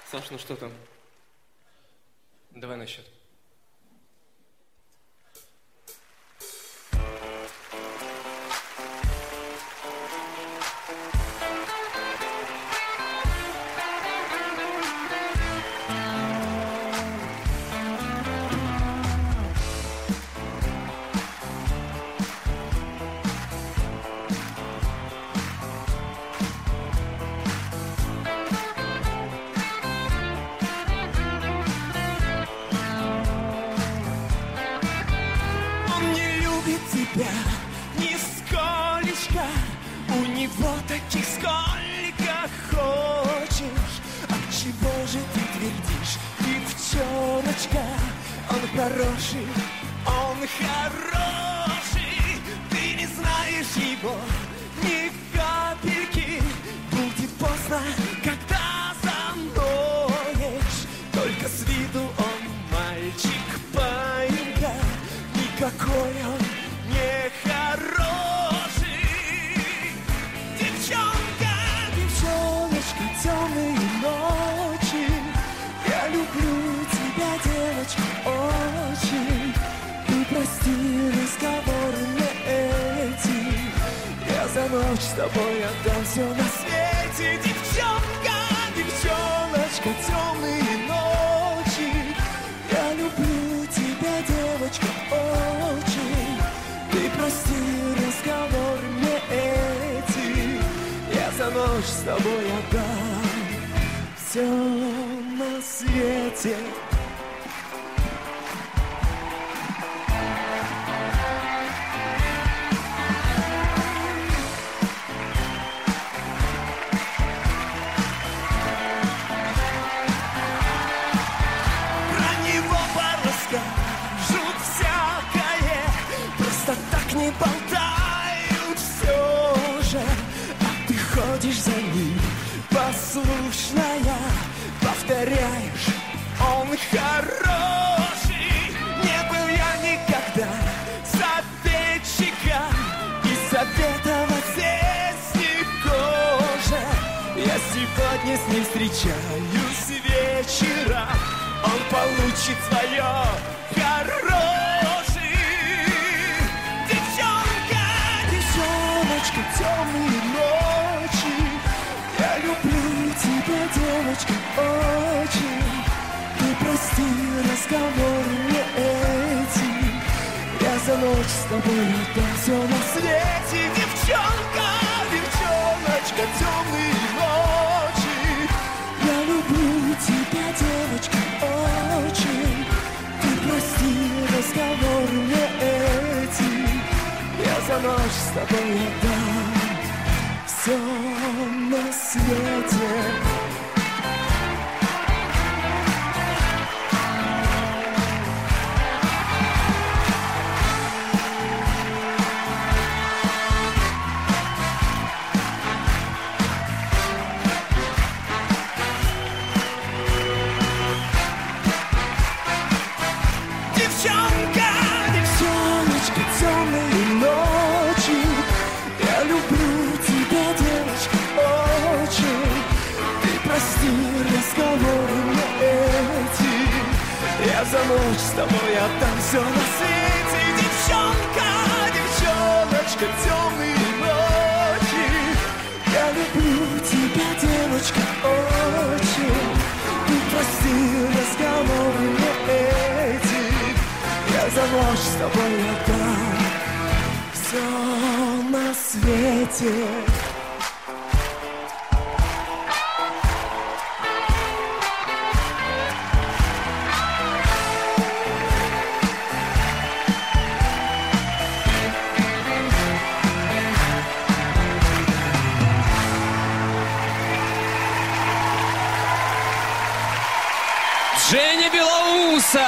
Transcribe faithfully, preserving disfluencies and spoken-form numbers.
Саш, ну что там? Давай на счет. Тебя нисколечко, у него таких сколько хочешь. От чего же ты твердишь, девчоночка? Он хороший, он хороший. Ты не знаешь его ни капельки. Будет поздно, когда заноешь. Только с виду он мальчик-паинька. Никакой он нехороший. Девчонка, девчоночка, темные ночи. Я люблю тебя, девочка, очень. Ты прости разговоры мне эти. Я за ночь с тобой отдам все на свете. Девчонка, девчоночка, темные ночи. Я люблю тебя, девочка, очень. Ты прости разговоры мне эти. Я за ночь с тобой отдам все на свете. Про него порасскажут всякое, просто так не болтают все же. А ты ходишь за ним, послушная, повторяешь, он хороший. Не был я никогда советчика, и советовать здесь не гоже. Я сегодня с ним встречаюсь вечером, он получит свое хороший. Девчонка, девчоночка, темные ночи. Я люблю тебя, девочка, очень. Ты прости разговоры мне эти. Я за ночь с тобой отдам все на свете. Девчонка, девчоночка, темные ночи. Я люблю тебя, девочка, очень. Ты прости разговоры мне эти. Я за ночь с тобой отдам все на свете. Девчонка, девчоночка, темные ночи. Я люблю тебя, девочка, очень. Ты прости разговоры мне эти. Я за ночь с тобой отдам все на свете. Девчонка, девчоночка, темные ночи. Я люблю тебя, девочка, очень. Ты прости разговоры мне эти. Я за ночь с тобой отдам все на свете. Женя Белоуса!